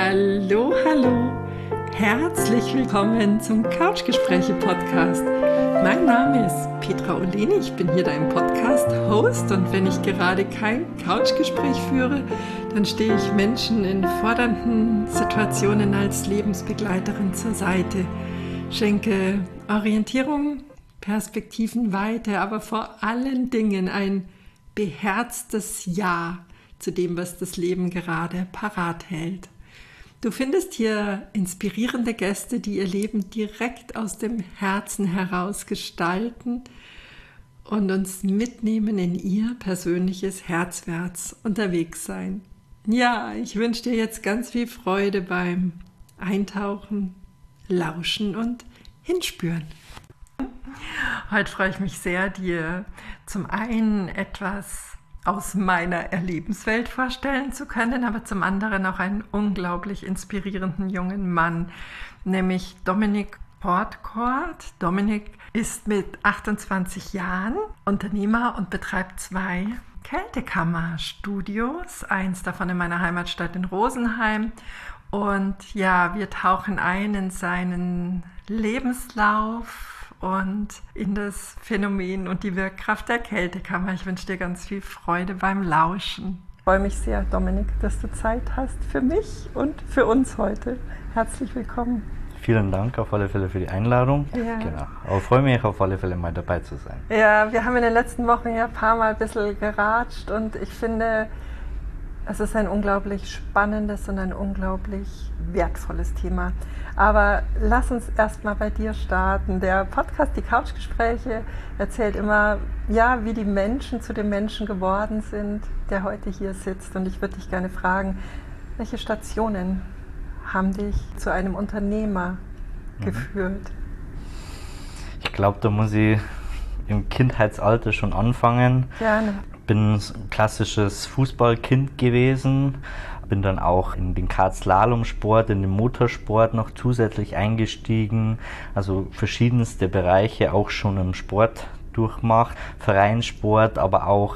Hallo, hallo. Herzlich willkommen zum Couchgespräche-Podcast. Mein Name ist Petra Oleni, ich bin hier dein Podcast-Host und wenn ich gerade kein Couchgespräch führe, dann stehe ich Menschen in fordernden Situationen als Lebensbegleiterin zur Seite, schenke Orientierung, Perspektivenweite, aber vor allen Dingen ein beherztes Ja zu dem, was das Leben gerade parat hält. Du findest hier inspirierende Gäste, die ihr Leben direkt aus dem Herzen heraus gestalten und uns mitnehmen in ihr persönliches Herzwärts unterwegs sein. Ja, ich wünsche dir jetzt ganz viel Freude beim Eintauchen, Lauschen und Hinspüren. Heute freue ich mich sehr, dir zum einen etwas aus meiner Erlebenswelt vorstellen zu können, aber zum anderen auch einen unglaublich inspirierenden jungen Mann, nämlich Dominic Portcourt. Dominic ist mit 28 Jahren Unternehmer und betreibt 2 Kältekammerstudios, eins davon in meiner Heimatstadt in Rosenheim. Und ja, wir tauchen ein in seinen Lebenslauf und in das Phänomen und die Wirkkraft der Kältekammer. Ich wünsche dir ganz viel Freude beim Lauschen. Ich freue mich sehr, Dominik, dass du Zeit hast für mich und für uns heute. Herzlich willkommen. Vielen Dank auf alle Fälle für die Einladung. Ja. Genau. Aber freue mich auf alle Fälle mal dabei zu sein. Ja, wir haben in den letzten Wochen ja ein paar Mal ein bisschen geratscht und ich finde, es ist ein unglaublich spannendes und ein unglaublich wertvolles Thema. Aber lass uns erstmal bei dir starten. Der Podcast, die Couchgespräche, erzählt immer, ja, wie die Menschen zu dem Menschen geworden sind, der heute hier sitzt. Und ich würde dich gerne fragen, welche Stationen haben dich zu einem Unternehmer geführt? Ich glaube, da muss ich im Kindheitsalter schon anfangen. Gerne. Ich bin ein klassisches Fußballkind gewesen, bin dann auch in den Kart-Slalom-Sport, in den Motorsport noch zusätzlich eingestiegen, also verschiedenste Bereiche auch schon im Sport durchmacht, Vereinssport, aber auch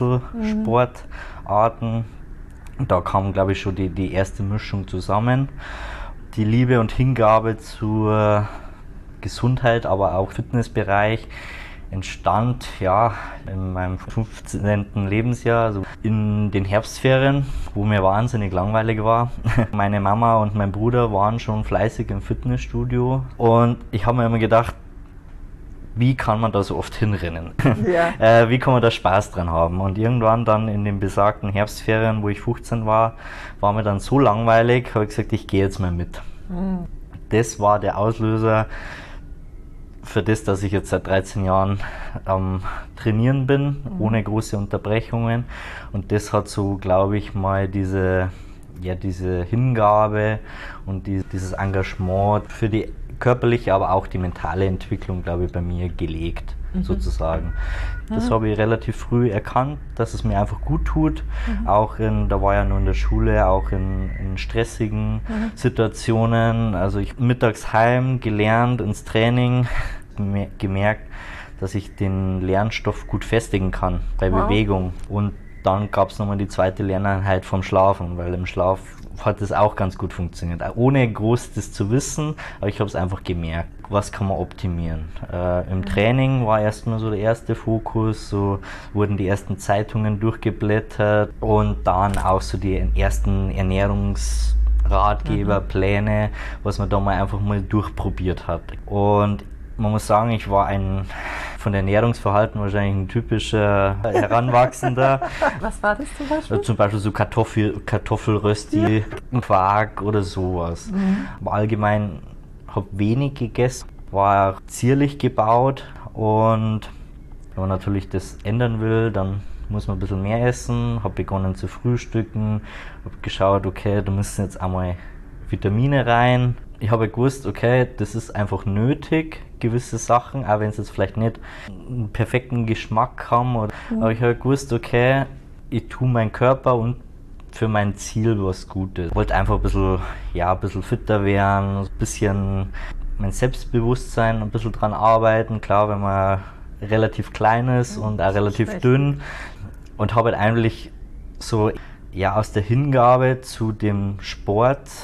Einzelsportarten. Da kam, glaube ich, schon die erste Mischung zusammen. Die Liebe und Hingabe zur Gesundheit, aber auch Fitnessbereich entstand ja in meinem 15. Lebensjahr, also in den Herbstferien, wo mir wahnsinnig langweilig war. Meine Mama und mein Bruder waren schon fleißig im Fitnessstudio und ich habe mir immer gedacht, wie kann man da so oft hinrennen? Ja. Wie kann man da Spaß dran haben? Und irgendwann dann in den besagten Herbstferien, wo ich 15 war mir dann so langweilig, habe ich gesagt, ich gehe jetzt mal mit. Das war der Auslöser für das, dass ich jetzt seit 13 Jahren am Trainieren bin, ohne große Unterbrechungen. Und das hat so, glaube ich, mal diese Hingabe und dieses Engagement für die körperliche, aber auch die mentale Entwicklung, glaube ich, bei mir gelegt, sozusagen. Das habe ich relativ früh erkannt, dass es mir einfach gut tut. Auch da war ja nur in der Schule, auch in stressigen Situationen. Also ich mittags heim, gelernt, ins Training, gemerkt, dass ich den Lernstoff gut festigen kann bei Bewegung. Und dann gab es nochmal die zweite Lerneinheit vom Schlafen, weil im Schlaf hat das auch ganz gut funktioniert. Ohne groß das zu wissen, aber ich habe es einfach gemerkt. Was kann man optimieren? Im Training war erstmal so der erste Fokus, so wurden die ersten Zeitungen durchgeblättert und dann auch so die ersten Ernährungsratgeber, Pläne, was man da mal einfach mal durchprobiert hat. Und man muss sagen, ich war von der Ernährungsverhalten wahrscheinlich ein typischer Heranwachsender. Was war das zum Beispiel? Zum Beispiel so Kartoffelrösti, Quark oder sowas. Aber allgemein habe wenig gegessen, war zierlich gebaut und wenn man natürlich das ändern will, dann muss man ein bisschen mehr essen. Habe begonnen zu frühstücken, habe geschaut, okay, da müssen jetzt einmal Vitamine rein. Ich habe gewusst, okay, das ist einfach nötig, gewisse Sachen, auch wenn es jetzt vielleicht nicht einen perfekten Geschmack haben. Aber ich habe gewusst, okay, ich tue meinem Körper und für mein Ziel was Gutes. Ich wollte einfach ein bisschen fitter werden, ein bisschen mein Selbstbewusstsein ein bisschen dran arbeiten. Klar, wenn man relativ klein ist und auch relativ dünn. Und habe halt eigentlich so aus der Hingabe zu dem Sport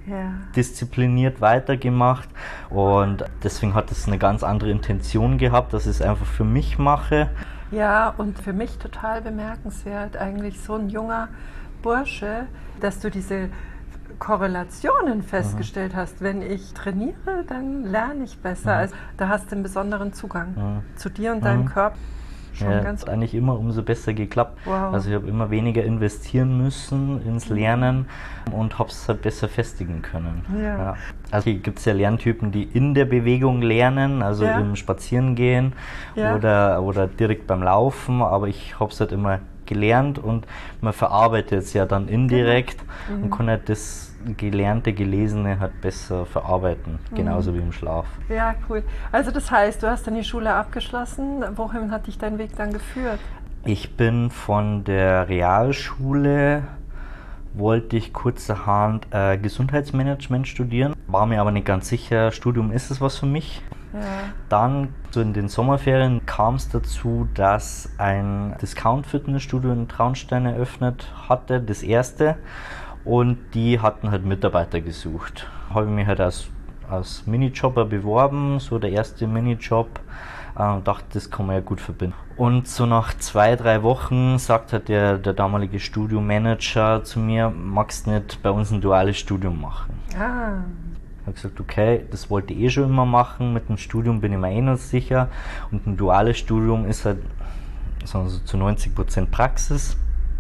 diszipliniert weitergemacht und deswegen hat es eine ganz andere Intention gehabt, dass ich es einfach für mich mache. Ja, und für mich total bemerkenswert, eigentlich so ein junger Bursche, dass du diese Korrelationen festgestellt hast. Wenn ich trainiere, dann lerne ich besser. Also da hast du einen besonderen Zugang zu dir und deinem Körper. Ja, hat eigentlich immer umso besser geklappt. Wow. Also ich habe immer weniger investieren müssen ins Lernen und habe es halt besser festigen können. Ja. Also hier gibt es ja Lerntypen, die in der Bewegung lernen, also im Spazierengehen oder direkt beim Laufen, aber ich habe es halt immer gelernt und man verarbeitet es ja dann indirekt und kann halt das Gelernte, Gelesene halt besser verarbeiten, genauso wie im Schlaf. Ja, cool. Also das heißt, du hast dann die Schule abgeschlossen. Wohin hat dich dein Weg dann geführt? Ich bin von der Realschule, wollte ich kurzerhand Gesundheitsmanagement studieren, war mir aber nicht ganz sicher, Studium ist es was für mich. Ja. Dann so in den Sommerferien kam es dazu, dass ein Discount-Fitnessstudio in Traunstein eröffnet hatte, das erste. Und die hatten halt Mitarbeiter gesucht. Habe ich mich halt als Minijobber beworben, so der erste Minijob. Dachte, das kann man ja gut verbinden. Und so nach 2-3 Wochen sagt halt der damalige Studiomanager zu mir, magst du nicht bei uns ein duales Studium machen? Ich habe gesagt, okay, das wollte ich eh schon immer machen, mit dem Studium bin ich mir eh noch sicher. Und ein duales Studium ist halt so zu 90% Praxis.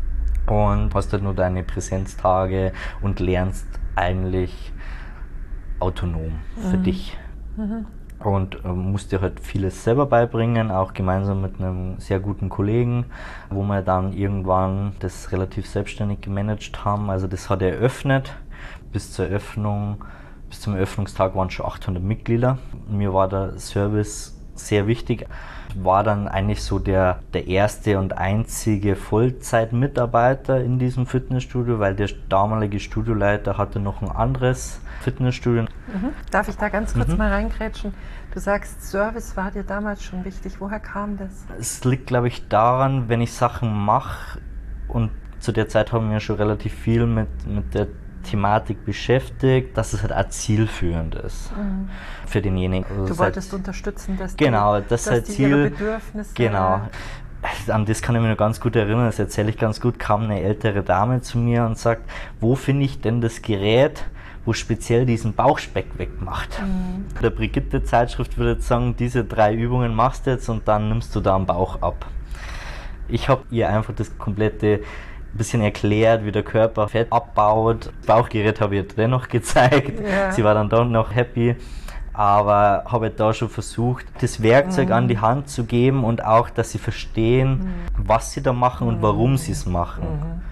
Und hast halt nur deine Präsenztage und lernst eigentlich autonom für dich. Und musst dir halt vieles selber beibringen, auch gemeinsam mit einem sehr guten Kollegen, wo wir dann irgendwann das relativ selbstständig gemanagt haben. Also das hat eröffnet. Bis zum Eröffnungstag waren schon 800 Mitglieder. Mir war der Service sehr wichtig. War dann eigentlich so der erste und einzige Vollzeitmitarbeiter in diesem Fitnessstudio, weil der damalige Studioleiter hatte noch ein anderes Fitnessstudio. Darf ich da ganz kurz mal reingrätschen? Du sagst, Service war dir damals schon wichtig. Woher kam das? Es liegt, glaube ich, daran, wenn ich Sachen mache, und zu der Zeit haben wir schon relativ viel mit der Thematik beschäftigt, dass es halt auch zielführend ist für denjenigen. Also du wolltest unterstützen, dass das die ihre Bedürfnisse... Genau. An das kann ich mich noch ganz gut erinnern, das erzähle ich ganz gut, kam eine ältere Dame zu mir und sagt, wo finde ich denn das Gerät, wo speziell diesen Bauchspeck wegmacht. Der Brigitte-Zeitschrift würde jetzt sagen, diese 3 Übungen machst du jetzt und dann nimmst du da am Bauch ab. Ich habe ihr einfach das komplette bisschen erklärt, wie der Körper Fett abbaut. Das Bauchgerät habe ich ihr dennoch gezeigt. Ja. Sie war dann doch noch happy. Aber habe da schon versucht, das Werkzeug an die Hand zu geben und auch, dass sie verstehen, was sie da machen und warum sie es machen.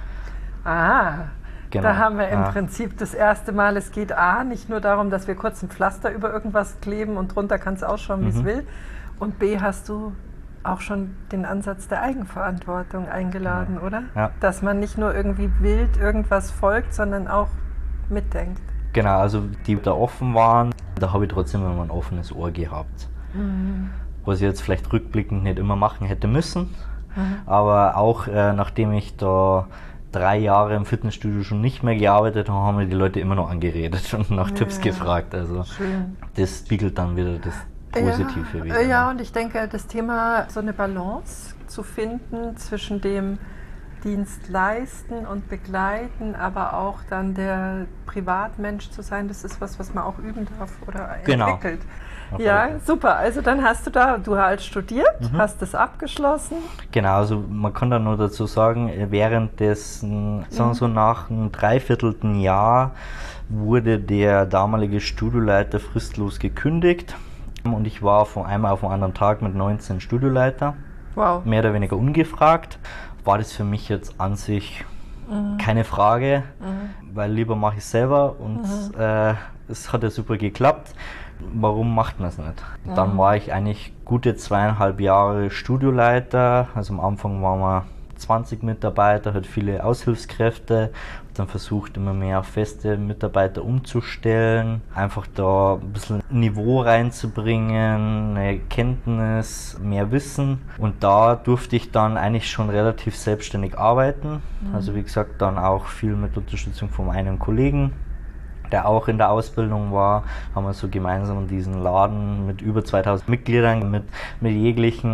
Genau. Da haben wir im Prinzip das erste Mal, es geht nicht nur darum, dass wir kurz ein Pflaster über irgendwas kleben und drunter kann es ausschauen, wie es will. Und B, hast du auch schon den Ansatz der Eigenverantwortung eingeladen, oder? Ja. Dass man nicht nur irgendwie wild irgendwas folgt, sondern auch mitdenkt. Genau, also die da offen waren, da habe ich trotzdem immer ein offenes Ohr gehabt. Was ich jetzt vielleicht rückblickend nicht immer machen hätte müssen, aber auch nachdem ich da 3 Jahre im Fitnessstudio schon nicht mehr gearbeitet habe, haben mir die Leute immer noch angeredet und nach Tipps gefragt. Also das spiegelt dann wieder das Positive wieder. Ja, und ich denke, das Thema, so eine Balance zu finden zwischen dem Dienst leisten und begleiten, aber auch dann der Privatmensch zu sein, das ist was man auch üben darf oder entwickelt. Ja, super. Also dann hast du da dual studiert, hast das abgeschlossen. Genau, also man kann da nur dazu sagen, währenddessen, sagen wir so nach einem 3/4 Jahr wurde der damalige Studioleiter fristlos gekündigt. Und ich war von einem auf den anderen Tag mit 19 Studioleiter, mehr oder weniger ungefragt. War das für mich jetzt an sich keine Frage, weil lieber mache ich es selber und es hat ja super geklappt. Warum macht man es nicht? Dann war ich eigentlich gute 2,5 Jahre Studioleiter, also am Anfang waren wir 20 Mitarbeiter, hat viele Aushilfskräfte, dann versucht immer mehr auf feste Mitarbeiter umzustellen, einfach da ein bisschen Niveau reinzubringen, eine Kenntnis, mehr Wissen, und da durfte ich dann eigentlich schon relativ selbstständig arbeiten, also wie gesagt dann auch viel mit Unterstützung von einem Kollegen, der auch in der Ausbildung war, haben wir so gemeinsam diesen Laden mit über 2000 Mitgliedern, mit jeglichen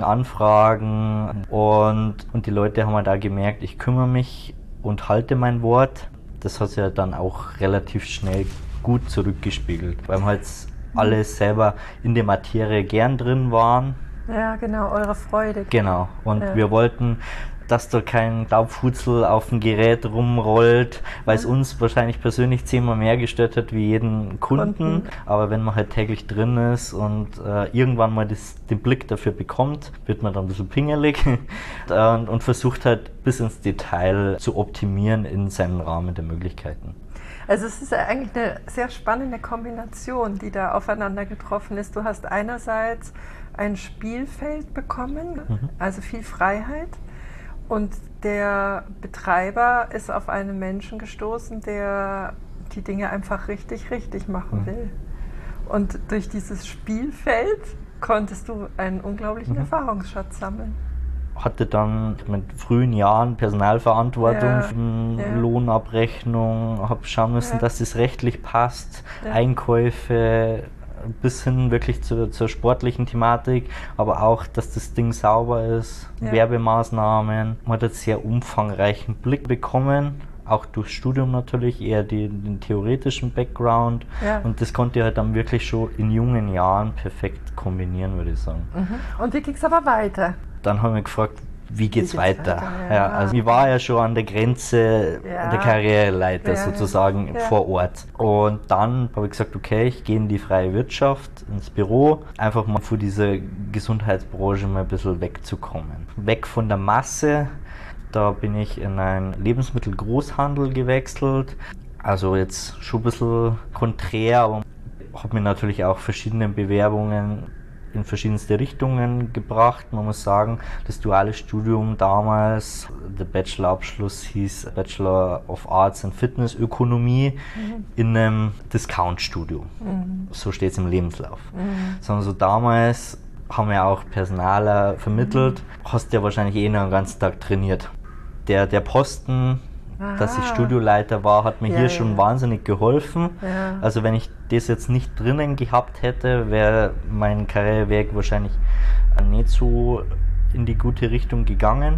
Anfragen und die Leute haben halt da gemerkt, ich kümmere mich und halte mein Wort. Das hat sich ja dann auch relativ schnell gut zurückgespiegelt, weil wir halt alle selber in der Materie gern drin waren. Ja, genau, eure Freude. Genau, und wir wollten, dass da kein Staubfutzel auf dem Gerät rumrollt, weil es uns wahrscheinlich persönlich 10-mal mehr gestört hat wie jeden Kunden. Aber wenn man halt täglich drin ist und irgendwann mal den Blick dafür bekommt, wird man dann ein bisschen pingelig und versucht halt bis ins Detail zu optimieren in seinem Rahmen der Möglichkeiten. Also es ist ja eigentlich eine sehr spannende Kombination, die da aufeinander getroffen ist. Du hast einerseits ein Spielfeld bekommen, also viel Freiheit. Und der Betreiber ist auf einen Menschen gestoßen, der die Dinge einfach richtig machen will. Und durch dieses Spielfeld konntest du einen unglaublichen Erfahrungsschatz sammeln. Hatte dann mit frühen Jahren Personalverantwortung, Lohnabrechnung, habe schauen müssen, dass das rechtlich passt, Einkäufe, bis hin wirklich zur sportlichen Thematik, aber auch, dass das Ding sauber ist, Werbemaßnahmen. Man hat einen sehr umfangreichen Blick bekommen, auch durchs Studium natürlich, eher den theoretischen Background. Und das konnte ich halt dann wirklich schon in jungen Jahren perfekt kombinieren, würde ich sagen. Und wie ging es aber weiter? Dann haben wir gefragt, wie geht's weiter? Also ich war ja schon an der Grenze der Karriereleiter sozusagen vor Ort. Und dann habe ich gesagt, okay, ich gehe in die freie Wirtschaft, ins Büro, einfach mal von dieser Gesundheitsbranche mal ein bisschen wegzukommen. Weg von der Masse, da bin ich in einen Lebensmittelgroßhandel gewechselt. Also jetzt schon ein bisschen konträr, aber habe mir natürlich auch verschiedene Bewerbungen in verschiedenste Richtungen gebracht. Man muss sagen, das duale Studium damals, der Bachelorabschluss hieß Bachelor of Arts and Fitness Ökonomie in einem Discount-Studio. So steht es im Lebenslauf. Sondern so damals haben wir auch Personaler vermittelt, hast ja wahrscheinlich noch den ganzen Tag trainiert. Der Posten, dass ich Studioleiter war, hat mir hier schon wahnsinnig geholfen. Also wenn ich das jetzt nicht drinnen gehabt hätte, wäre mein Karriereweg wahrscheinlich nicht so in die gute Richtung gegangen.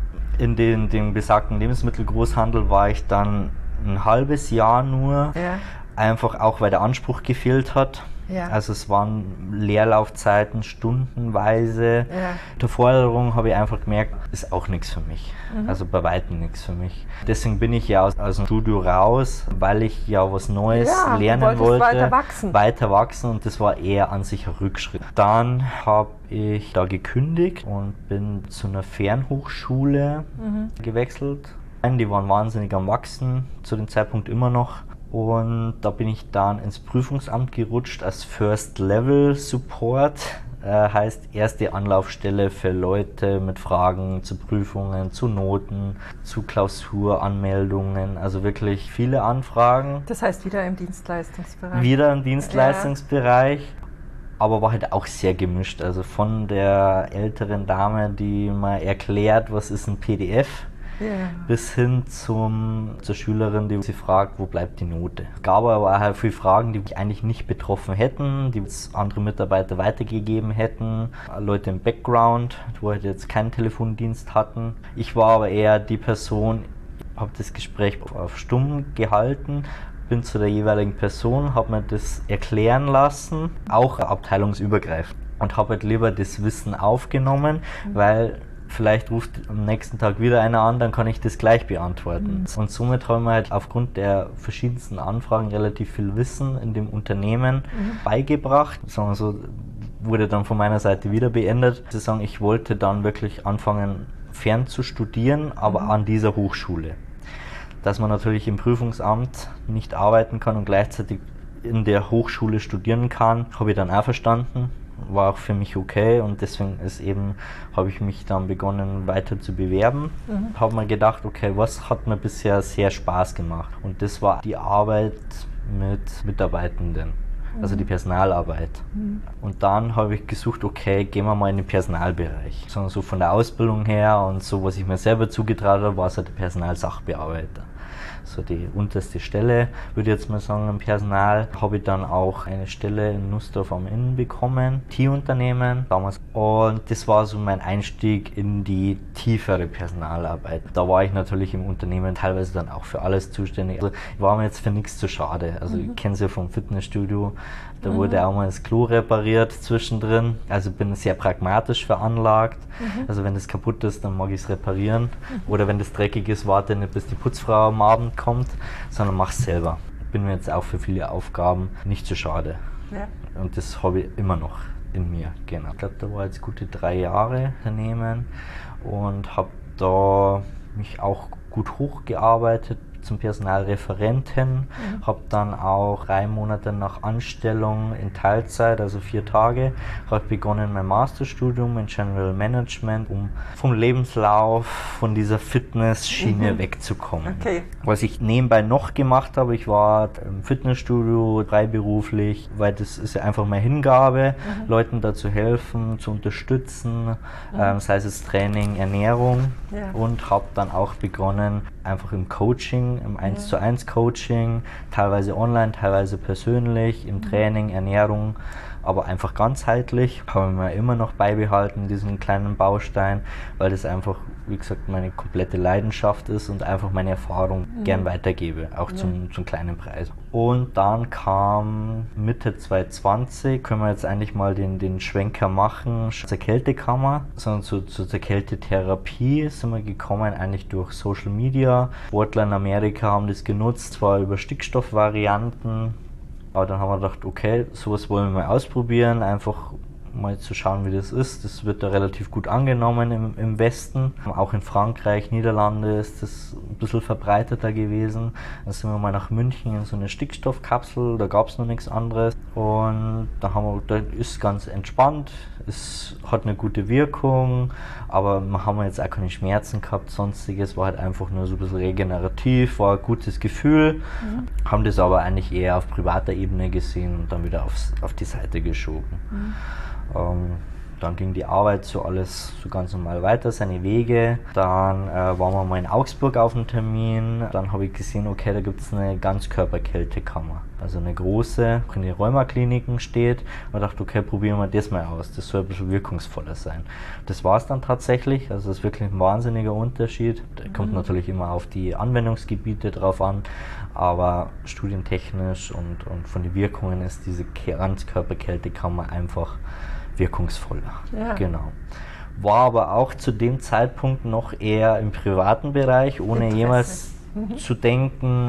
In dem besagten Lebensmittelgroßhandel war ich dann ein halbes Jahr nur, einfach auch weil der Anspruch gefehlt hat. Also es waren Leerlaufzeiten stundenweise. Der Forderung habe ich einfach gemerkt, ist auch nichts für mich. Also bei weitem nichts für mich. Deswegen bin ich ja aus dem Studio raus, weil ich ja was Neues lernen wollte. Weiter wachsen und das war eher an sich ein Rückschritt. Dann habe ich da gekündigt und bin zu einer Fernhochschule gewechselt. Die waren wahnsinnig am Wachsen, zu dem Zeitpunkt immer noch. Und da bin ich dann ins Prüfungsamt gerutscht als First Level Support, heißt erste Anlaufstelle für Leute mit Fragen zu Prüfungen, zu Noten, zu Klausuranmeldungen, also wirklich viele Anfragen. Das heißt wieder im Dienstleistungsbereich? Wieder im Dienstleistungsbereich, aber war halt auch sehr gemischt, also von der älteren Dame, die mal erklärt, was ist ein PDF, bis hin zur Schülerin, die sie fragt, wo bleibt die Note. Es gab aber auch viele Fragen, die mich eigentlich nicht betroffen hätten, die andere Mitarbeiter weitergegeben hätten, Leute im Background, die halt jetzt keinen Telefondienst hatten. Ich war aber eher die Person, habe das Gespräch auf stumm gehalten, bin zu der jeweiligen Person, habe mir das erklären lassen, auch abteilungsübergreifend, und habe halt lieber das Wissen aufgenommen, weil vielleicht ruft am nächsten Tag wieder einer an, dann kann ich das gleich beantworten. Und somit haben wir halt aufgrund der verschiedensten Anfragen relativ viel Wissen in dem Unternehmen beigebracht. Sagen wir so, wurde dann von meiner Seite wieder beendet. Zu sagen, ich wollte dann wirklich anfangen, fern zu studieren, aber an dieser Hochschule. Dass man natürlich im Prüfungsamt nicht arbeiten kann und gleichzeitig in der Hochschule studieren kann, habe ich dann auch verstanden. War auch für mich okay und deswegen habe ich mich dann begonnen weiter zu bewerben. Habe mir gedacht, okay, was hat mir bisher sehr Spaß gemacht? Und das war die Arbeit mit Mitarbeitenden, also die Personalarbeit. Und dann habe ich gesucht, okay, gehen wir mal in den Personalbereich. So von der Ausbildung her und so, was ich mir selber zugetraut habe, war es halt der Personalsachbearbeiter. so die unterste Stelle, würde ich jetzt mal sagen, im Personal. Habe ich dann auch eine Stelle in Nussdorf am Inn bekommen, IT-Unternehmen damals. Und das war so mein Einstieg in die tiefere Personalarbeit. Da war ich natürlich im Unternehmen teilweise dann auch für alles zuständig. Also ich war mir jetzt für nichts zu schade. Also ich kenne es ja vom Fitnessstudio, da wurde auch mal das Klo repariert zwischendrin. Also ich bin sehr pragmatisch veranlagt. Also wenn das kaputt ist, dann mag ich es reparieren. Oder wenn das dreckig ist, warte nicht, bis die Putzfrau am Abend kommt, sondern mach es selber. Ich bin mir jetzt auch für viele Aufgaben nicht zu schade. Ja. Und das habe ich immer noch in mir. Genau. Ich glaube, da war jetzt gute 3 Jahre daneben und habe da mich auch gut hochgearbeitet zum Personalreferenten, habe dann auch 3 Monate nach Anstellung in Teilzeit, also 4 Tage, habe begonnen mein Masterstudium in General Management, um vom Lebenslauf, von dieser Fitnessschiene wegzukommen. Okay. Was ich nebenbei noch gemacht habe, ich war im Fitnessstudio freiberuflich, weil das ist ja einfach meine Hingabe, Leuten da zu helfen, zu unterstützen, sei es Training, Ernährung, und habe dann auch begonnen, einfach im Coaching, im 1:1 Coaching, teilweise online, teilweise persönlich, im Training, Ernährung, aber einfach ganzheitlich. Habe ich mir immer noch beibehalten, diesen kleinen Baustein, weil das einfach, wie gesagt, meine komplette Leidenschaft ist und einfach meine Erfahrung gern weitergebe, auch zum kleinen Preis. Und dann kam Mitte 2020, können wir jetzt eigentlich mal den Schwenker machen, zur Kältekammer, sondern zur Kältetherapie sind wir gekommen, eigentlich durch Social Media. Sportler in Amerika haben das genutzt, zwar über Stickstoffvarianten, aber dann haben wir gedacht, okay, sowas wollen wir mal ausprobieren, einfach mal zu schauen, wie das ist. Das wird da relativ gut angenommen im Westen. Auch in Frankreich, Niederlande ist das ein bisschen verbreiteter gewesen. Dann sind wir mal nach München in so eine Stickstoffkapsel, da gab es noch nichts anderes. Und da ist ganz entspannt, es hat eine gute Wirkung, aber wir haben jetzt auch keine Schmerzen gehabt, sonstiges, war halt einfach nur so ein bisschen regenerativ, war ein gutes Gefühl. Haben das aber eigentlich eher auf privater Ebene gesehen und dann wieder auf die Seite geschoben. Dann ging die Arbeit so alles so ganz normal weiter, seine Wege. Dann waren wir mal in Augsburg auf einem Termin. Dann habe ich gesehen, okay, da gibt es eine Ganzkörperkältekammer. Also eine große, in den Rheumakliniken steht. Und dachte, okay, probieren wir das mal aus. Das soll ein bisschen wirkungsvoller sein. Das war es dann tatsächlich. Also das ist wirklich ein wahnsinniger Unterschied. Da kommt natürlich immer auf die Anwendungsgebiete drauf an. Aber studientechnisch und von den Wirkungen ist diese Ganzkörperkältekammer einfach wirkungsvoller. Ja. Genau. War aber auch zu dem Zeitpunkt noch eher im privaten Bereich, ohne jemals zu denken,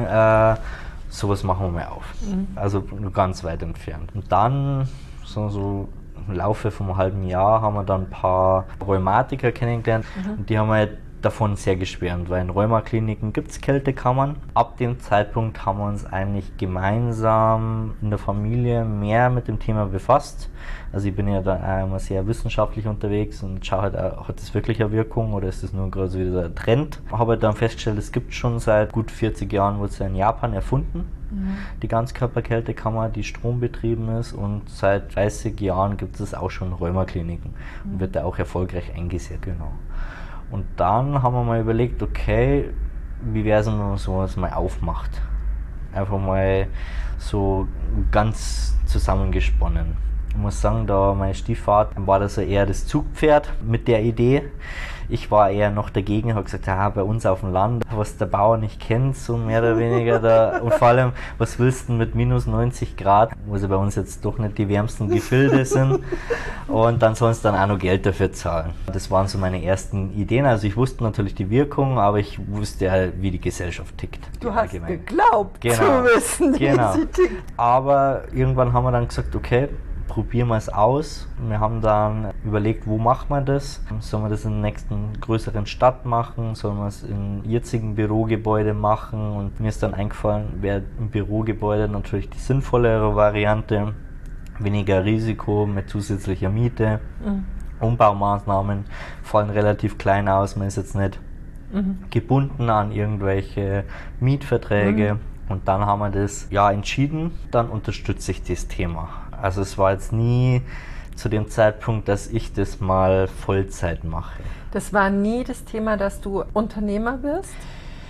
sowas machen wir mal auf. Also nur ganz weit entfernt. Und dann, so im Laufe vom halben Jahr, haben wir dann ein paar Rheumatiker kennengelernt und die haben wir davon sehr geschwärmt, weil in Rheumakliniken gibt es Kältekammern. Ab dem Zeitpunkt haben wir uns eigentlich gemeinsam in der Familie mehr mit dem Thema befasst. Also ich bin ja da immer sehr wissenschaftlich unterwegs und schaue halt, hat das wirklich eine Wirkung oder ist das nur gerade so wieder ein Trend? Habe dann festgestellt, es gibt schon seit gut 40 Jahren, wurde es in Japan erfunden, die Ganzkörperkältekammer, die strombetrieben ist, und seit 30 Jahren gibt es auch schon Rheumakliniken und wird da auch erfolgreich eingesetzt. Genau. Und dann haben wir mal überlegt, okay, wie wäre es, wenn man sowas mal aufmacht? Einfach mal so ganz zusammengesponnen. Ich muss sagen, da mein Stiefvater war das so eher das Zugpferd mit der Idee. Ich war eher noch dagegen, habe gesagt, ja, bei uns auf dem Land, was der Bauer nicht kennt, so mehr oder weniger da. Und vor allem, was willst du mit minus 90 Grad, wo sie bei uns jetzt doch nicht die wärmsten Gefilde sind. Und dann sollen sie dann auch noch Geld dafür zahlen. Das waren so meine ersten Ideen. Also ich wusste natürlich die Wirkung, aber ich wusste ja, wie die Gesellschaft tickt. Du hast geglaubt zu wissen, wie sie tickt. Aber irgendwann haben wir dann gesagt, okay, probieren wir es aus. Wir haben dann überlegt, wo macht man das? Sollen wir das in der nächsten größeren Stadt machen? Sollen wir es in jetzigen Bürogebäude machen? Und mir ist dann eingefallen, wäre im Bürogebäude natürlich die sinnvollere Variante. Weniger Risiko mit zusätzlicher Miete. Umbaumaßnahmen fallen relativ klein aus. Man ist jetzt nicht gebunden an irgendwelche Mietverträge. Und dann haben wir das entschieden. Dann unterstütze ich das Thema. Also es war jetzt nie zu dem Zeitpunkt, dass ich das mal Vollzeit mache. Das war nie das Thema, dass du Unternehmer wirst?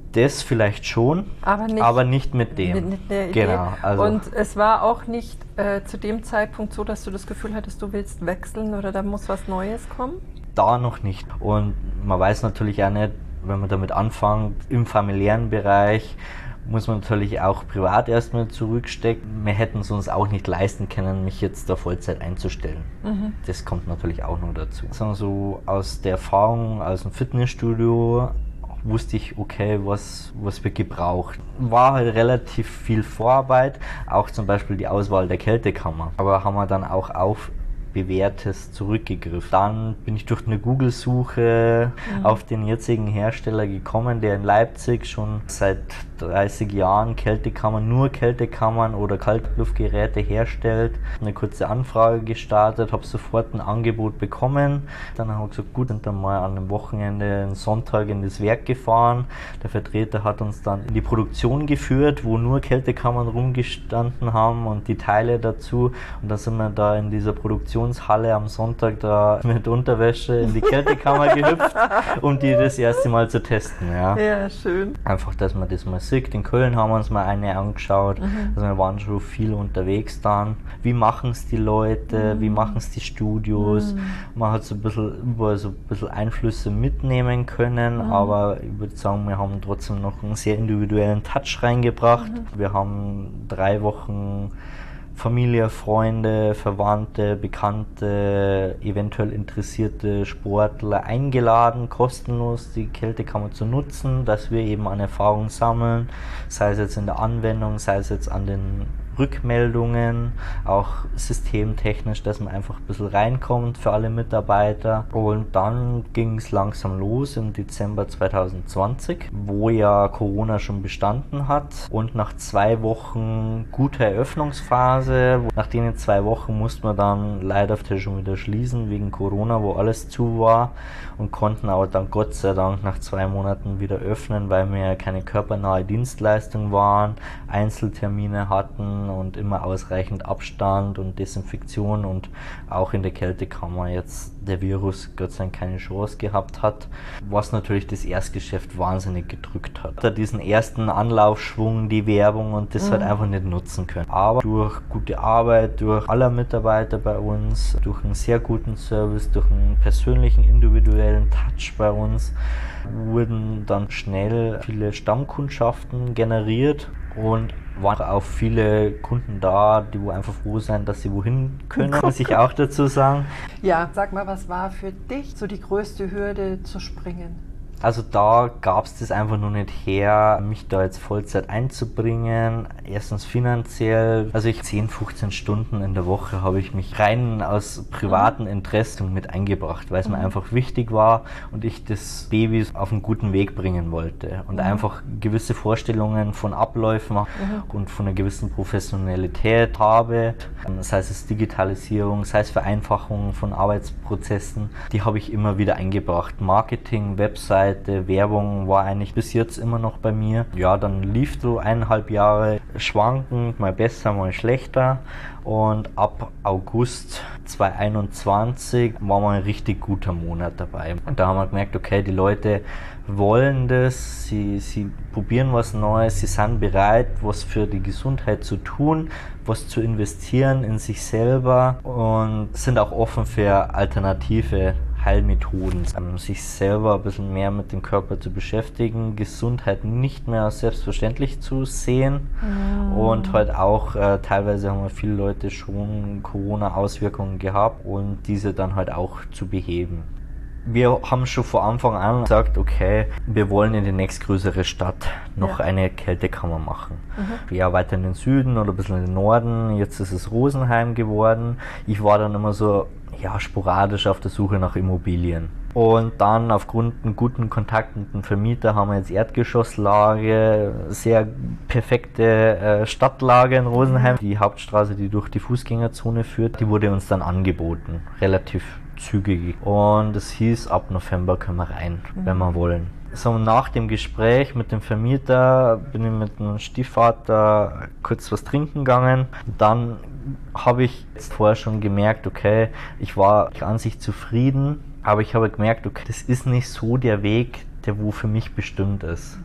Das vielleicht schon, aber nicht mit dem. Mit der Idee. Genau. Also Und es war auch nicht zu dem Zeitpunkt so, dass du das Gefühl hattest, du willst wechseln oder da muss was Neues kommen? da noch nicht. Und man weiß natürlich auch nicht, wenn man damit anfängt, im familiären Bereich muss man natürlich auch privat erstmal zurückstecken. Wir hätten es uns auch nicht leisten können, mich jetzt da Vollzeit einzustellen. Das kommt natürlich auch noch dazu. So aus der Erfahrung aus dem Fitnessstudio wusste ich, okay, was wird gebraucht. War halt relativ viel Vorarbeit, auch zum Beispiel die Auswahl der Kältekammer. Aber haben wir dann auch auf Bewährtes zurückgegriffen. Dann bin ich durch eine Google-Suche auf den jetzigen Hersteller gekommen, der in Leipzig schon seit 30 Jahren nur Kältekammern oder Kaltluftgeräte herstellt. Eine kurze Anfrage gestartet, habe sofort ein Angebot bekommen. Dann habe ich gesagt, gut, sind dann mal an einem Wochenende, einen Sonntag in das Werk gefahren. Der Vertreter hat uns dann in die Produktion geführt, wo nur Kältekammern rumgestanden haben und die Teile dazu. Und dann sind wir da in dieser Produktionshalle am Sonntag da mit Unterwäsche in die Kältekammer gehüpft, um die das erste Mal zu testen. Ja, schön. Einfach, dass man das mal sieht. In Köln haben wir uns mal eine angeschaut. Also wir waren schon viel unterwegs dann. Wie machen es die Leute? Wie machen es die Studios? Man hat so ein bisschen Einflüsse mitnehmen können, aber ich würde sagen, wir haben trotzdem noch einen sehr individuellen Touch reingebracht. Wir haben 3 Wochen Familie, Freunde, Verwandte, Bekannte, eventuell interessierte Sportler eingeladen, kostenlos die Kältekammer zu nutzen, dass wir eben an Erfahrung sammeln, sei es jetzt in der Anwendung, sei es jetzt an den Rückmeldungen, auch systemtechnisch, dass man einfach ein bisschen reinkommt für alle Mitarbeiter. Und dann ging es langsam los im Dezember 2020, wo ja Corona schon bestanden hat. Und nach 2 Wochen guter Eröffnungsphase, nach den 2 Wochen mussten wir dann leider schon wieder schließen wegen Corona, wo alles zu war, und konnten aber dann Gott sei Dank nach 2 Monaten wieder öffnen, weil wir keine körpernahe Dienstleistung waren, Einzeltermine hatten und immer ausreichend Abstand und Desinfektion und auch in der Kältekammer jetzt der Virus Gott sei Dank keine Chance gehabt hat, was natürlich das Erstgeschäft wahnsinnig gedrückt hat. Da diesen ersten Anlaufschwung, die Werbung und das halt einfach nicht nutzen können. Aber durch gute Arbeit, durch aller Mitarbeiter bei uns, durch einen sehr guten Service, durch einen persönlichen, individuellen Touch bei uns, wurden dann schnell viele Stammkundschaften generiert und waren auch viele Kunden da, die wo einfach froh sind, dass sie wohin können, muss ich auch dazu sagen. Ja, sag mal, was war für dich so die größte Hürde zu springen? Also da gab es das einfach nur nicht her, mich da jetzt Vollzeit einzubringen. Erstens finanziell, also 10, 15 Stunden in der Woche habe ich mich rein aus privaten Interessen mit eingebracht, weil es mir einfach wichtig war und ich das Baby auf einen guten Weg bringen wollte und einfach gewisse Vorstellungen von Abläufen und von einer gewissen Professionalität habe, sei es Digitalisierung, sei es Vereinfachung von Arbeitsprozessen, die habe ich immer wieder eingebracht. Marketing, Website, Werbung war eigentlich bis jetzt immer noch bei mir. Ja, dann lief so 1,5 Jahre schwankend, mal besser, mal schlechter. Und ab August 2021 war mal ein richtig guter Monat dabei. Und da haben wir gemerkt, okay, die Leute wollen das, sie probieren was Neues, sie sind bereit, was für die Gesundheit zu tun, was zu investieren in sich selber und sind auch offen für alternative Heilmethoden, sich selber ein bisschen mehr mit dem Körper zu beschäftigen, Gesundheit nicht mehr als selbstverständlich zu sehen und halt auch teilweise haben wir viele Leute schon Corona-Auswirkungen gehabt und diese dann halt auch zu beheben. Wir haben schon von Anfang an gesagt, okay, wir wollen in die nächstgrößere Stadt noch eine Kältekammer machen. Ja, weiter in den Süden oder ein bisschen in den Norden, jetzt ist es Rosenheim geworden. Ich war dann immer so, sporadisch auf der Suche nach Immobilien. Und dann aufgrund einem guten Kontakt mit dem Vermieter haben wir jetzt Erdgeschosslage, sehr perfekte Stadtlage in Rosenheim. Die Hauptstraße, die durch die Fußgängerzone führt, die wurde uns dann angeboten, relativ zügig. Und es hieß, ab November können wir rein, wenn wir wollen. So, nach dem Gespräch mit dem Vermieter bin ich mit dem Stiefvater kurz was trinken gegangen. Dann habe ich jetzt vorher schon gemerkt, okay, ich war an sich zufrieden, aber ich habe gemerkt, okay, das ist nicht so der Weg, der wo für mich bestimmt ist.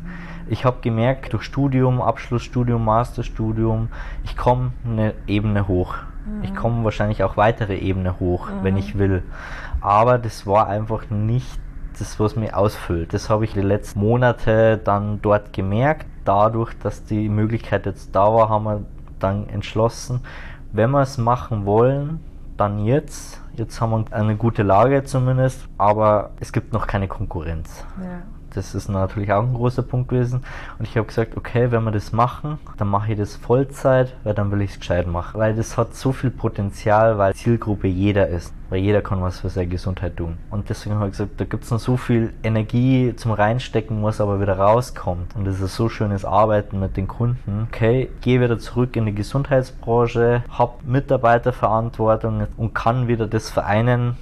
Ich habe gemerkt, durch Studium, Abschlussstudium, Masterstudium, ich komme eine Ebene hoch. Ich komme wahrscheinlich auch weitere Ebene hoch, wenn ich will. Aber das war einfach nicht das, was mich ausfüllt. Das habe ich die letzten Monate dann dort gemerkt. Dadurch, dass die Möglichkeit jetzt da war, haben wir dann entschlossen, wenn wir es machen wollen, dann jetzt. Jetzt haben wir eine gute Lage zumindest, aber es gibt noch keine Konkurrenz. Ja. Das ist natürlich auch ein großer Punkt gewesen. Und ich habe gesagt, okay, wenn wir das machen, dann mache ich das Vollzeit, weil dann will ich es gescheit machen. Weil das hat so viel Potenzial, weil Zielgruppe jeder ist. Weil jeder kann was für seine Gesundheit tun. Und deswegen habe ich gesagt, da gibt es noch so viel Energie zum Reinstecken, was aber wieder rauskommt. Und das ist so schönes Arbeiten mit den Kunden. Okay, gehe wieder zurück in die Gesundheitsbranche, habe Mitarbeiterverantwortung und kann wieder das vereinen,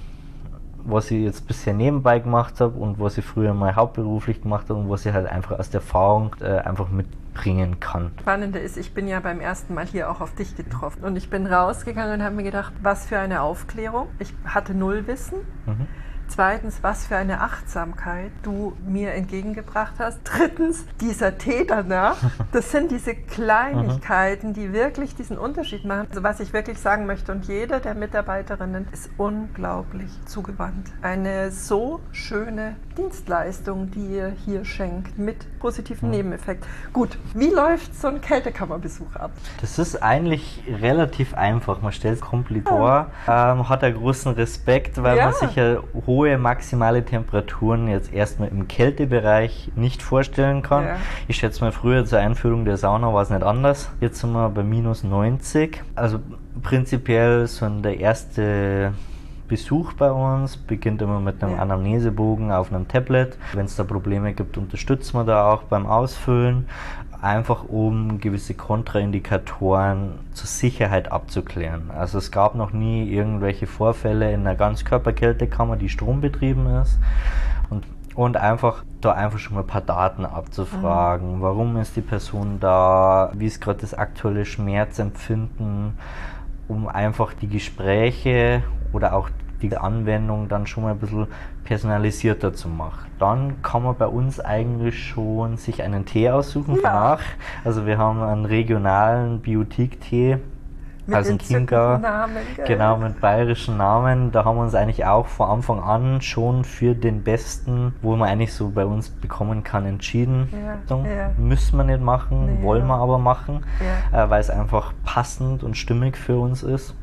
was ich jetzt bisher nebenbei gemacht habe und was ich früher mal hauptberuflich gemacht habe und was ich halt einfach aus der Erfahrung einfach mitbringen kann. Spannende ist, ich bin ja beim ersten Mal hier auch auf dich getroffen und ich bin rausgegangen und habe mir gedacht, was für eine Aufklärung. Ich hatte null Wissen. Zweitens, was für eine Achtsamkeit du mir entgegengebracht hast. Drittens, dieser Tee danach. Das sind diese Kleinigkeiten, die wirklich diesen Unterschied machen. Also was ich wirklich sagen möchte, und jede der Mitarbeiterinnen ist unglaublich zugewandt. Eine so schöne Dienstleistung, die ihr hier schenkt, mit positiven Nebeneffekt. Gut, wie läuft so ein Kältekammerbesuch ab? Das ist eigentlich relativ einfach. Man stellt es komplett vor, hat einen großen Respekt, weil man sich ja hohe maximale Temperaturen jetzt erstmal im Kältebereich nicht vorstellen kann. Ja. Ich schätze mal, früher zur Einführung der Sauna war es nicht anders. Jetzt sind wir bei minus 90. Also prinzipiell so der erste Besuch bei uns beginnt immer mit einem Anamnesebogen auf einem Tablet. Wenn es da Probleme gibt, unterstützen wir da auch beim Ausfüllen. Einfach um gewisse Kontraindikatoren zur Sicherheit abzuklären. Also es gab noch nie irgendwelche Vorfälle in einer Ganzkörperkältekammer, die strombetrieben ist. Und einfach schon mal ein paar Daten abzufragen. Warum ist die Person da? Wie ist gerade das aktuelle Schmerzempfinden? Um einfach die Gespräche oder auch die Anwendung dann schon mal ein bisschen personalisierter zu machen. Dann kann man bei uns eigentlich schon sich einen Tee aussuchen danach. Also wir haben einen regionalen Biotik-Tee aus dem Chiemgau, genau, mit bayerischen Namen. Da haben wir uns eigentlich auch von Anfang an schon für den besten, wo man eigentlich so bei uns bekommen kann, entschieden. Müssen wir nicht machen, wollen wir aber machen, weil es einfach passend und stimmig für uns ist.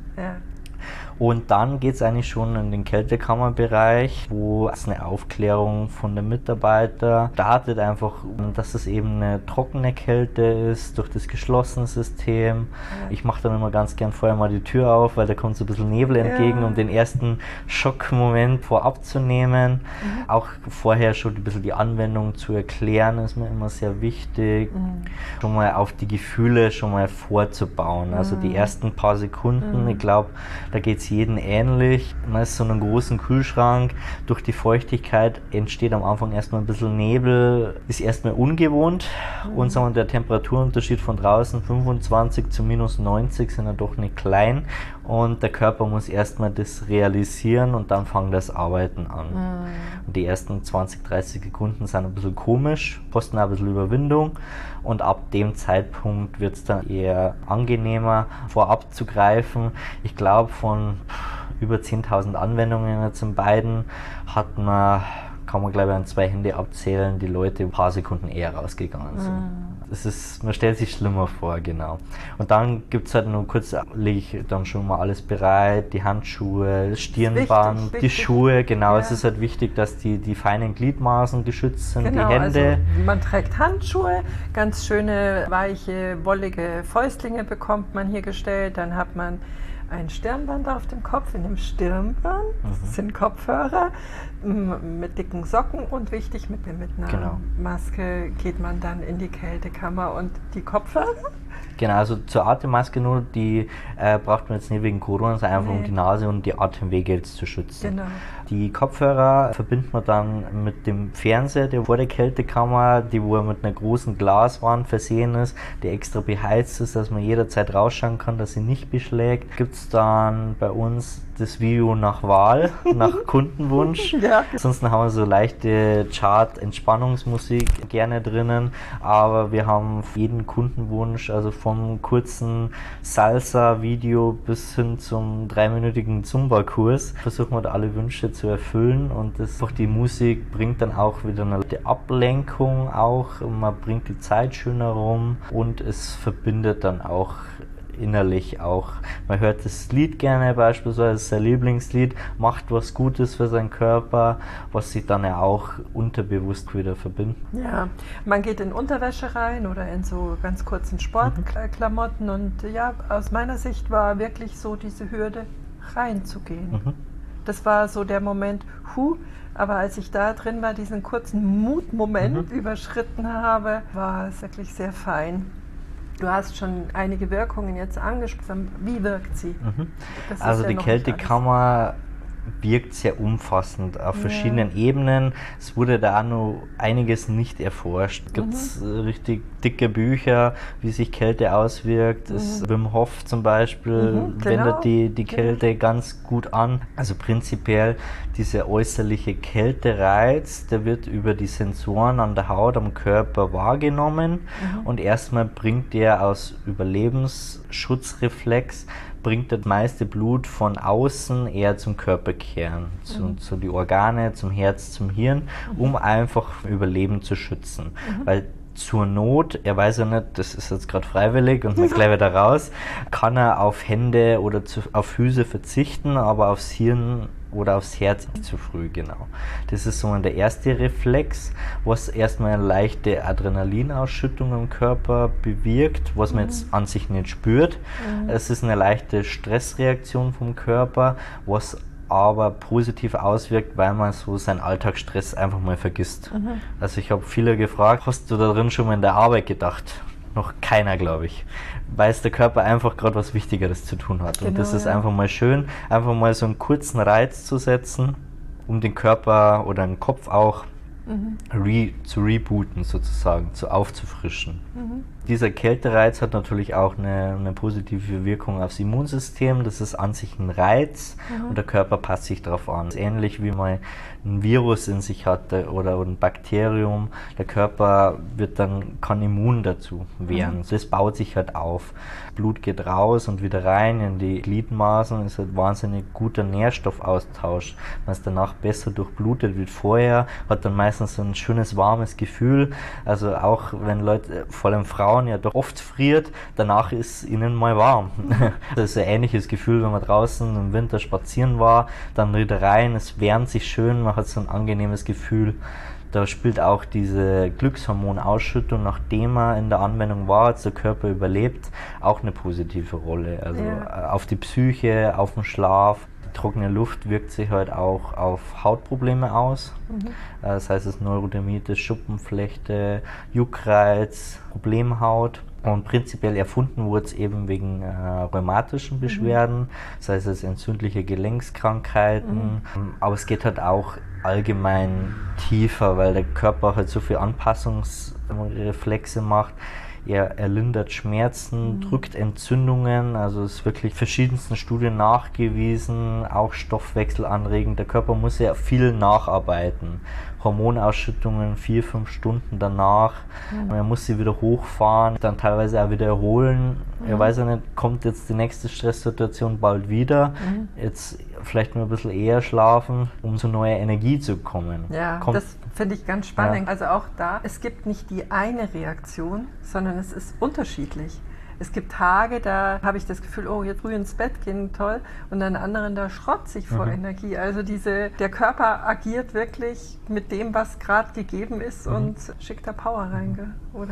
Und dann geht es eigentlich schon in den Kältekammerbereich, wo es eine Aufklärung von den Mitarbeitern startet, einfach, dass es eben eine trockene Kälte ist durch das geschlossene System. Ich mache dann immer ganz gern vorher mal die Tür auf, weil da kommt so ein bisschen Nebel entgegen, um den ersten Schockmoment vorab zu nehmen. Auch vorher schon ein bisschen die Anwendung zu erklären, ist mir immer sehr wichtig. Schon mal auf die Gefühle schon mal vorzubauen. Also die ersten paar Sekunden, ich glaube, da geht es jedem ähnlich. Man ist so in einem großen Kühlschrank. Durch die Feuchtigkeit entsteht am Anfang erstmal ein bisschen Nebel. Ist erstmal ungewohnt. Und sagen wir, der Temperaturunterschied von draußen 25 zu minus 90 sind ja doch nicht klein. Und der Körper muss erstmal das realisieren und dann fängt das Arbeiten an. Und die ersten 20, 30 Sekunden sind ein bisschen komisch, kosten auch ein bisschen Überwindung. Und ab dem Zeitpunkt wird es dann eher angenehmer, vorab zu greifen. Ich glaube, von über 10.000 Anwendungen jetzt in beiden kann man glaube ich an 2 Hände abzählen, die Leute ein paar Sekunden eher rausgegangen sind. Man stellt sich schlimmer vor, genau. Und dann gibt es halt nur kurz, lege ich dann schon mal alles bereit, die Handschuhe, das Stirnband, die Schuhe, genau. Es ist halt wichtig, dass die feinen Gliedmaßen geschützt sind, die Hände. Also man trägt Handschuhe, ganz schöne, weiche, wollige Fäustlinge bekommt man hier gestellt, dann hat man ein Stirnband auf dem Kopf. In dem Stirnband sind Kopfhörer mit dicken Socken und wichtig, mit einer Maske geht man dann in die Kältekammer und die Kopfhörer? Genau, also zur Atemmaske nur, die braucht man jetzt nicht wegen Corona, sondern einfach um die Nase und die Atemwege jetzt zu schützen. Genau. Die Kopfhörer verbindet man dann mit dem Fernseher, der vor der Kältekammer, wo mit einer großen Glaswand versehen ist, die extra beheizt ist, dass man jederzeit rausschauen kann, dass sie nicht beschlägt. Gibt es dann bei uns das Video nach Wahl, nach Kundenwunsch. Ja. Ansonsten haben wir so leichte Chart-Entspannungsmusik gerne drinnen, aber wir haben jeden Kundenwunsch, also vom kurzen Salsa-Video bis hin zum 3-minütigen Zumba-Kurs, versuchen wir da alle Wünsche zu erfüllen, und die Musik bringt dann auch wieder eine Ablenkung auch, und man bringt die Zeit schöner rum, und es verbindet dann auch innerlich auch. Man hört das Lied gerne, beispielsweise sein Lieblingslied, macht was Gutes für seinen Körper, was sich dann ja auch unterbewusst wieder verbindet. Ja, man geht in Unterwäsche rein oder in so ganz kurzen Sportklamotten, und ja, aus meiner Sicht war wirklich so diese Hürde, reinzugehen. Das war so der Moment, aber als ich da drin war, diesen kurzen Mutmoment überschritten habe, war es wirklich sehr fein. Du hast schon einige Wirkungen jetzt angesprochen. Wie wirkt sie? Also die Kältekammer wirkt sehr umfassend auf verschiedenen Ebenen. Es wurde da auch noch einiges nicht erforscht. Es gibt richtig dicke Bücher, wie sich Kälte auswirkt. Wim Hof zum Beispiel wendet die Kälte ganz gut an. Also prinzipiell dieser äußerliche Kältereiz, der wird über die Sensoren an der Haut, am Körper wahrgenommen, und erstmal bringt der aus Überlebensschutzreflex das meiste Blut von außen eher zum Körperkern, zu die Organe, zum Herz, zum Hirn, um einfach Überleben zu schützen. Weil zur Not, er weiß ja nicht, das ist jetzt gerade freiwillig und man gleich wieder raus, kann er auf Hände oder auf Füße verzichten, aber aufs Hirn oder aufs Herz nicht zu früh, genau. Das ist so der erste Reflex, was erstmal eine leichte Adrenalinausschüttung im Körper bewirkt, was man jetzt an sich nicht spürt. Es ist eine leichte Stressreaktion vom Körper, was aber positiv auswirkt, weil man so seinen Alltagsstress einfach mal vergisst. Also ich habe viele gefragt, hast du da drin schon mal in der Arbeit gedacht? Noch keiner, glaube ich, weil es der Körper einfach gerade was Wichtigeres zu tun hat. Und das ist einfach mal schön, einfach mal so einen kurzen Reiz zu setzen, um den Körper oder den Kopf auch zu rebooten sozusagen, aufzufrischen. Dieser Kältereiz hat natürlich auch eine positive Wirkung aufs Immunsystem. Das ist an sich ein Reiz und der Körper passt sich darauf an. Das ist ähnlich wie man ein Virus in sich hat oder ein Bakterium. Der Körper kann immun dazu werden. Das baut sich halt auf. Blut geht raus und wieder rein in die Gliedmaßen. Das ist ein wahnsinnig guter Nährstoffaustausch. Man ist danach besser durchblutet wie vorher, hat dann meistens so ein schönes warmes Gefühl. Also auch wenn Leute, vor allem Frauen, ja doch oft friert, danach ist ihnen mal warm. Das ist ein ähnliches Gefühl, wenn man draußen im Winter spazieren war, dann wieder rein, es wärmt sich schön, man hat so ein angenehmes Gefühl. Da spielt auch diese Glückshormonausschüttung, nachdem man in der Anwendung war, als der Körper überlebt, auch eine positive Rolle. Also auf die Psyche, auf den Schlaf. Trockene Luft wirkt sich halt auch auf Hautprobleme aus. Das heißt, es ist Neurodermitis, Schuppenflechte, Juckreiz, Problemhaut. Und prinzipiell erfunden wurde es eben wegen rheumatischen Beschwerden, das heißt es entzündliche Gelenkskrankheiten. Aber es geht halt auch allgemein tiefer, weil der Körper halt so viel Anpassungsreflexe macht. Er lindert Schmerzen, drückt Entzündungen, also es ist wirklich verschiedensten Studien nachgewiesen, auch stoffwechselanregend. Der Körper muss ja viel nacharbeiten. Hormonausschüttungen 4-5 Stunden danach. Er muss sie wieder hochfahren, dann teilweise auch wieder erholen. Er weiß ja nicht, kommt jetzt die nächste Stresssituation bald wieder. Jetzt vielleicht nur ein bisschen eher schlafen, um zu neuer Energie zu kommen. Ja, das finde ich ganz spannend. Ja. Also auch da, es gibt nicht die eine Reaktion, sondern es ist unterschiedlich. Es gibt Tage, da habe ich das Gefühl, oh, jetzt früh ins Bett gehen, toll. Und an anderen, da schrotze ich vor Energie. Also der Körper agiert wirklich mit dem, was gerade gegeben ist und schickt da Power rein, oder?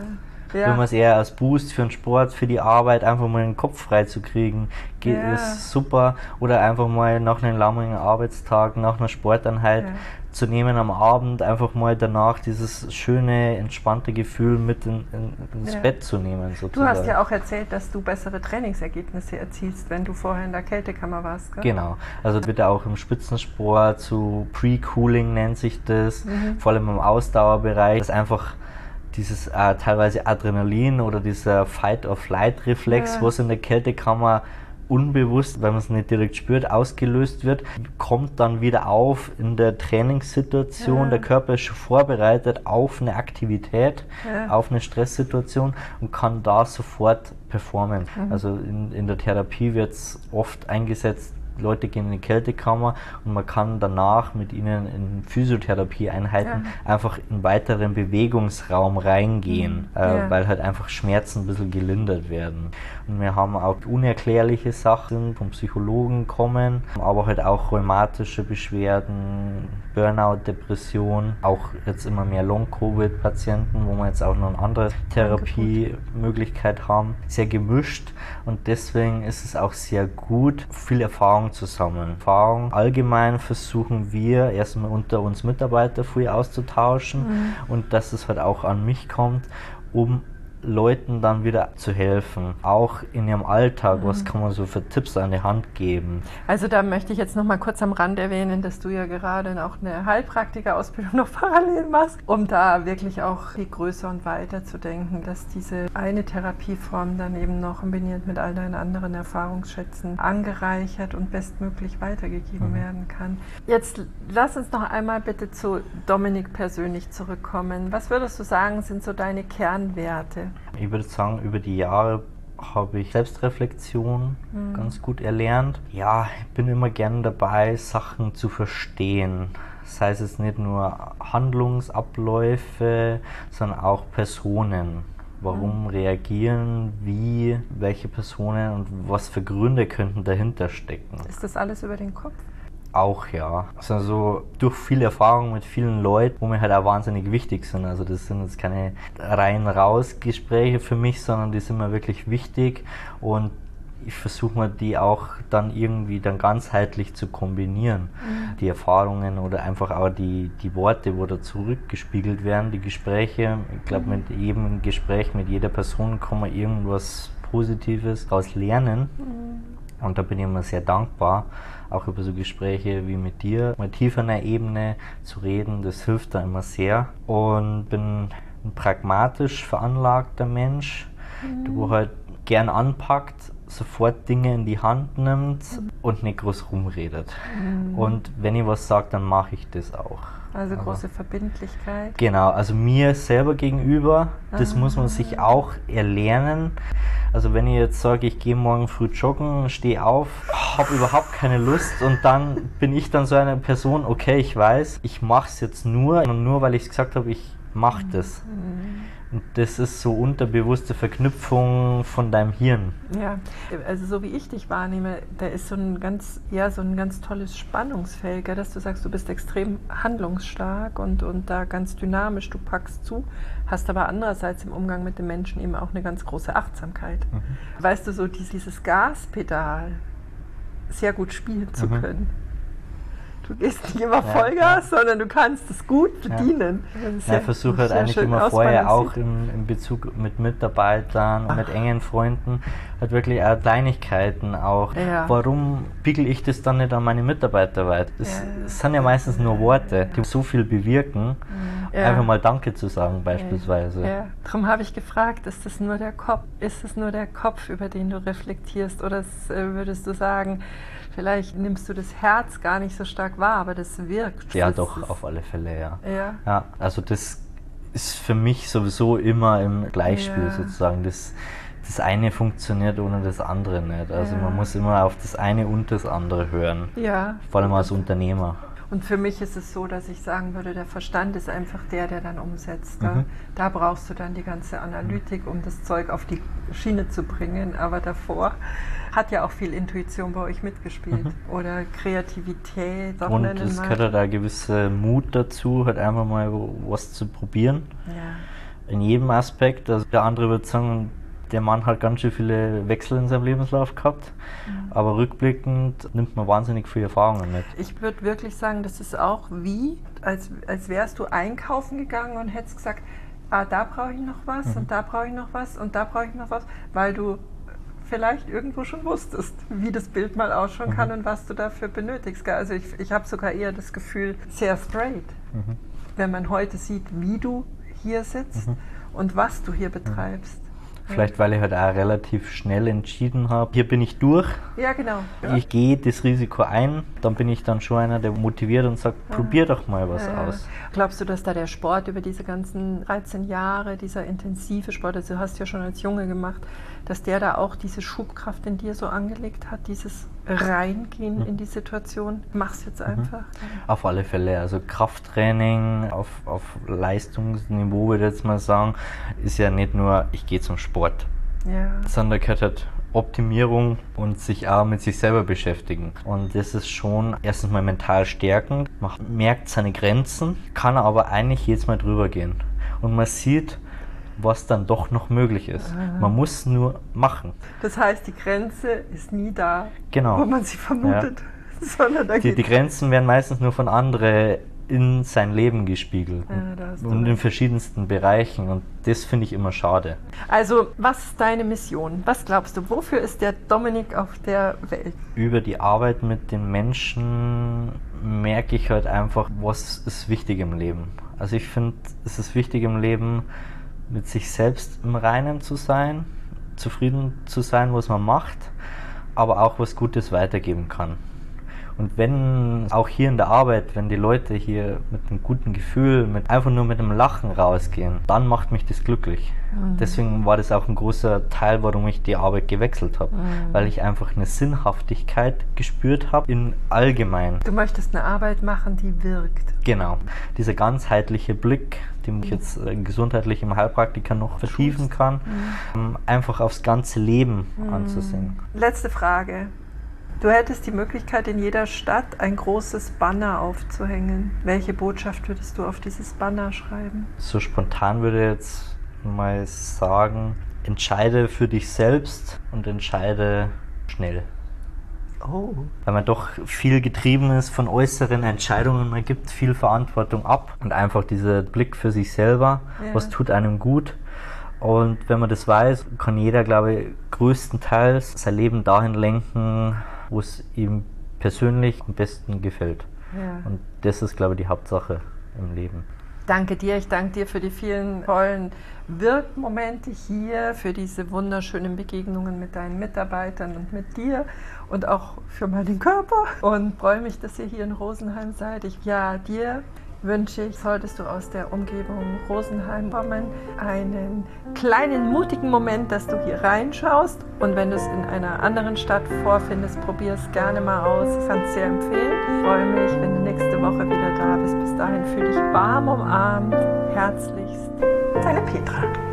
Wenn man es eher als Boost für den Sport, für die Arbeit, einfach mal den Kopf frei zu kriegen, ist super. Oder einfach mal nach einem langen Arbeitstag, nach einer Sporteinheit zu nehmen am Abend, einfach mal danach dieses schöne, entspannte Gefühl mit ins Bett zu nehmen. Sozusagen. Du hast ja auch erzählt, dass du bessere Trainingsergebnisse erzielst, wenn du vorher in der Kältekammer warst, gell? Genau, also wird auch im Spitzensport, so Pre-Cooling nennt sich das, vor allem im Ausdauerbereich, dass einfach dieses teilweise Adrenalin oder dieser Fight-or-Flight-Reflex, was in der Kältekammer unbewusst, weil man es nicht direkt spürt, ausgelöst wird, kommt dann wieder auf in der Trainingssituation. Der Körper ist schon vorbereitet auf eine Aktivität, auf eine Stresssituation und kann da sofort performen. Also in der Therapie wird es oft eingesetzt, Leute gehen in die Kältekammer und man kann danach mit ihnen in Physiotherapie-Einheiten einfach in weiteren Bewegungsraum reingehen, weil halt einfach Schmerzen ein bisschen gelindert werden. Und wir haben auch unerklärliche Sachen vom Psychologen kommen, aber halt auch rheumatische Beschwerden, Burnout, Depression, auch jetzt immer mehr Long-Covid-Patienten, wo wir jetzt auch noch eine andere Therapiemöglichkeit haben. Sehr gemischt und deswegen ist es auch sehr gut, viel Erfahrung zu sammeln. Erfahrung allgemein versuchen wir erstmal unter uns Mitarbeiter viel auszutauschen und dass es halt auch an mich kommt, um Leuten dann wieder zu helfen, auch in ihrem Alltag, was kann man so für Tipps an die Hand geben? Also da möchte ich jetzt noch mal kurz am Rand erwähnen, dass du ja gerade auch eine Heilpraktiker-Ausbildung noch parallel machst, um da wirklich auch viel größer und weiter zu denken, dass diese eine Therapieform dann eben noch kombiniert mit all deinen anderen Erfahrungsschätzen angereichert und bestmöglich weitergegeben werden kann. Jetzt lass uns noch einmal bitte zu Dominik persönlich zurückkommen. Was würdest du sagen, sind so deine Kernwerte? Ich würde sagen, über die Jahre habe ich Selbstreflexion ganz gut erlernt. Ja, ich bin immer gerne dabei, Sachen zu verstehen. Das heißt jetzt nicht nur Handlungsabläufe, sondern auch Personen. Warum reagieren, wie, welche Personen und was für Gründe könnten dahinter stecken. Ist das alles über den Kopf? Auch ja. Also durch viel Erfahrung mit vielen Leuten, wo mir halt auch wahnsinnig wichtig sind. Also das sind jetzt keine rein-raus-Gespräche für mich, sondern die sind mir wirklich wichtig und ich versuche mir die auch dann irgendwie dann ganzheitlich zu kombinieren. Die Erfahrungen oder einfach auch die Worte, wo da zurückgespiegelt werden, die Gespräche. Ich glaube, mit jedem Gespräch, mit jeder Person kann man irgendwas Positives daraus lernen. Und da bin ich immer sehr dankbar, auch über so Gespräche wie mit dir, mal tiefer in der Ebene zu reden, das hilft da immer sehr. Und bin ein pragmatisch veranlagter Mensch, der halt gern anpackt, sofort Dinge in die Hand nimmt und nicht groß rumredet. Und wenn ich was sage, dann mache ich das auch. Also große Verbindlichkeit. Genau, also mir selber gegenüber, das muss man sich auch erlernen. Also wenn ich jetzt sage, ich gehe morgen früh joggen, stehe auf, habe überhaupt keine Lust und dann bin ich dann so eine Person, okay, ich weiß, ich mache es jetzt nur weil ich es gesagt habe, ich mache das. Und das ist so unterbewusste Verknüpfung von deinem Hirn. Ja, also so wie ich dich wahrnehme, da ist so ein ganz tolles Spannungsfeld, gell, dass du sagst, du bist extrem handlungsstark und da ganz dynamisch, du packst zu, hast aber andererseits im Umgang mit den Menschen eben auch eine ganz große Achtsamkeit. Weißt du, so dieses Gaspedal sehr gut spielen zu können. Du gehst nicht immer Vollgas, sondern du kannst es gut bedienen. Ja, ich versuche halt eigentlich immer vorher auch in Bezug mit Mitarbeitern, mit engen Freunden, halt wirklich auch Kleinigkeiten auch. Ja. Warum spiegel ich das dann nicht an meine Mitarbeiter weiter? Das sind ja meistens nur Worte, die so viel bewirken. Einfach mal Danke zu sagen beispielsweise. Ja. Darum habe ich gefragt, ist das nur der Kopf? Ist es nur der Kopf, über den du reflektierst? Oder würdest du sagen, vielleicht nimmst du das Herz gar nicht so stark wahr, aber das wirkt. Ja, doch, auf alle Fälle, ja. Also das ist für mich sowieso immer im Gleichspiel sozusagen. Das eine funktioniert ohne das andere nicht. Also man muss immer auf das eine und das andere hören. Ja. Vor allem als Unternehmer. Und für mich ist es so, dass ich sagen würde, der Verstand ist einfach der dann umsetzt. Da brauchst du dann die ganze Analytik, um das Zeug auf die Schiene zu bringen. Aber davor hat ja auch viel Intuition bei euch mitgespielt. Oder Kreativität. Und es gehört halt ein gewisser Mut dazu, halt einfach mal was zu probieren. in jedem Aspekt. Also der andere wird sagen, der Mann hat ganz schön viele Wechsel in seinem Lebenslauf gehabt, aber rückblickend nimmt man wahnsinnig viele Erfahrungen mit. Ich würde wirklich sagen, das ist auch wie, als wärst du einkaufen gegangen und hättest gesagt, da brauche ich noch was und da brauche ich noch was und da brauche ich noch was, weil du vielleicht irgendwo schon wusstest, wie das Bild mal ausschauen kann und was du dafür benötigst. Also ich habe sogar eher das Gefühl, sehr straight, wenn man heute sieht, wie du hier sitzt und was du hier betreibst. Vielleicht, weil ich halt auch relativ schnell entschieden habe, hier bin ich durch. Ja, genau. Ja. Ich gehe das Risiko ein, dann bin ich dann schon einer, der motiviert und sagt, probier doch mal was aus. Glaubst du, dass da der Sport über diese ganzen 13 Jahre, dieser intensive Sport, also du hast ja schon als Junge gemacht, dass der da auch diese Schubkraft in dir so angelegt hat, dieses Reingehen in die Situation? Mach's jetzt einfach. Auf alle Fälle, also Krafttraining auf Leistungsniveau, würde ich jetzt mal sagen, ist ja nicht nur, ich gehe zum Sport, sondern gehört halt Optimierung und sich auch mit sich selber beschäftigen. Und das ist schon erstens mal mental stärkend, man merkt seine Grenzen, kann aber eigentlich jedes Mal drüber gehen. Und man sieht, was dann doch noch möglich ist. Man muss nur machen. Das heißt, die Grenze ist nie da, genau, wo man sie vermutet. Ja. Sondern da die Grenzen werden meistens nur von anderen in sein Leben gespiegelt. Und in verschiedensten Bereichen. Und das finde ich immer schade. Also, was ist deine Mission? Was glaubst du, wofür ist der Dominik auf der Welt? Über die Arbeit mit den Menschen merke ich halt einfach, was ist wichtig im Leben. Also ich finde, es ist wichtig im Leben, mit sich selbst im Reinen zu sein, zufrieden zu sein, was man macht, aber auch was Gutes weitergeben kann. Und wenn auch hier in der Arbeit, wenn die Leute hier mit einem guten Gefühl, einfach nur mit einem Lachen rausgehen, dann macht mich das glücklich. Deswegen war das auch ein großer Teil, warum ich die Arbeit gewechselt habe, weil ich einfach eine Sinnhaftigkeit gespürt habe in allgemein. Du möchtest eine Arbeit machen, die wirkt. Genau, dieser ganzheitliche Blick, den ich jetzt gesundheitlich im Heilpraktiker noch vertiefen kann, einfach aufs ganze Leben anzusehen. Letzte Frage. Du hättest die Möglichkeit, in jeder Stadt ein großes Banner aufzuhängen. Welche Botschaft würdest du auf dieses Banner schreiben? So spontan würde ich jetzt mal sagen, entscheide für dich selbst und entscheide schnell. Oh. Weil man doch viel getrieben ist von äußeren Entscheidungen, man gibt viel Verantwortung ab und einfach dieser Blick für sich selber, was tut einem gut. Und wenn man das weiß, kann jeder, glaube ich, größtenteils sein Leben dahin lenken, wo es ihm persönlich am besten gefällt. Ja. Und das ist, glaube ich, die Hauptsache im Leben. Danke dir, ich danke dir für die vielen tollen Wirkmomente hier, für diese wunderschönen Begegnungen mit deinen Mitarbeitern und mit dir und auch für meinen Körper. Und freue mich, dass ihr hier in Rosenheim seid. Dir wünsche ich, solltest du aus der Umgebung Rosenheim kommen, einen kleinen, mutigen Moment, dass du hier reinschaust. Und wenn du es in einer anderen Stadt vorfindest, probier es gerne mal aus. Ich kann es sehr empfehlen. Ich freue mich, wenn du nächste Woche wieder da bist. Bis dahin fühle dich warm umarmt. Herzlichst, deine Petra.